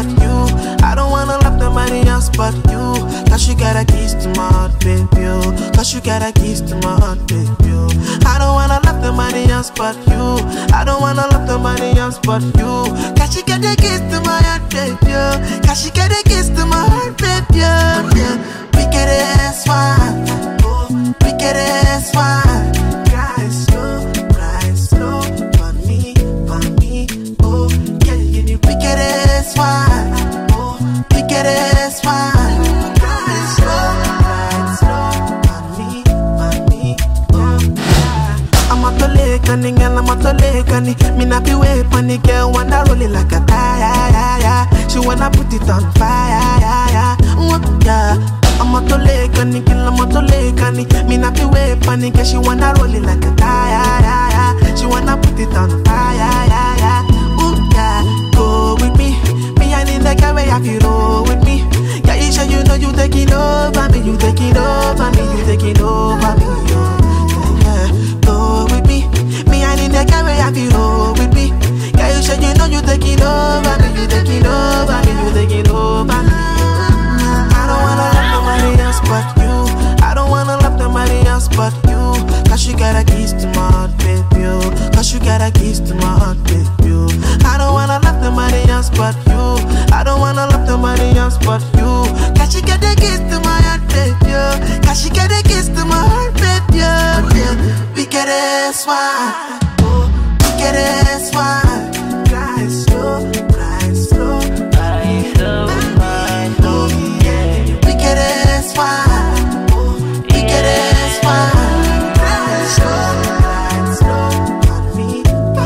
but you. I don't wanna love nobody else but you. Cause you got a keys to my heart, baby. Cause you got a keys to my heart, baby. I don't wanna love nobody else but you. I don't wanna love nobody else but you. Cause you got the keys to my heart, baby. Cause you got the keys to my heart, baby. Wicked as one, wicked as one. Cry slow, for me, oh yeah, you wicked as one, oh wicked as one. Cry slow, for me, oh yeah. I'm a tole girl, I'm a tole girl. Me not be way funny girl, wanna roll it like a tire. She wanna put it on fire, yeah. I'm a tole girl, I'm a tole girl. Me not be way funny girl, she wanna roll it like a tire. She wanna put it on fire, yeah. Ooh yeah, go with me. Me I need the guy where you roll with me. Yeah, you sure you know you taking over me, you taking over me, you taking over me, yeah. Go with me. Me I need the guy where you roll with me. Yeah, you sure you know you taking over me, you taking over me, you taking over me. I don't wanna love nobody else but you. I don't wanna love nobody else but you. Cause you got a keys to my heart, baby. Cause you got a keys to my heart, baby. I don't wanna love nobody else but you. I don't wanna love nobody else but you. Cause you got the keys to my heart, baby. Cause you got the keys to my heart, baby. We get this one, we get this one. Cry slow, cry slow, cry slow, cry slow, yeah. We get this one, we get this one. Cry slow, for me,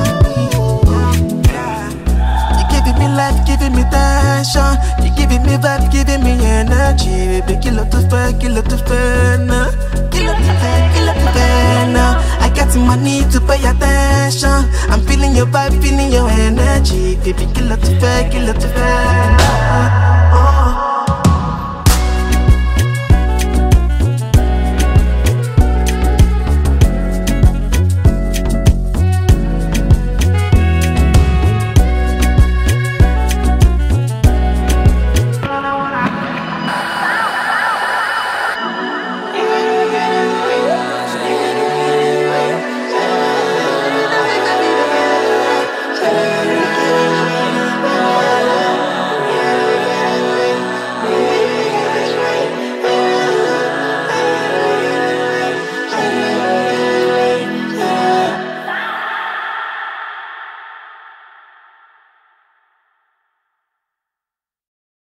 yeah. You giving me life, giving me tension. You giving me vibe, giving me energy. Baby, kill up to fair, kill up to fair now. Kill up to fair, kill up to fair now. I got money to pay attention. I'm feeling your vibe, feeling your energy. Baby, kill up to fair, kill up to fair now.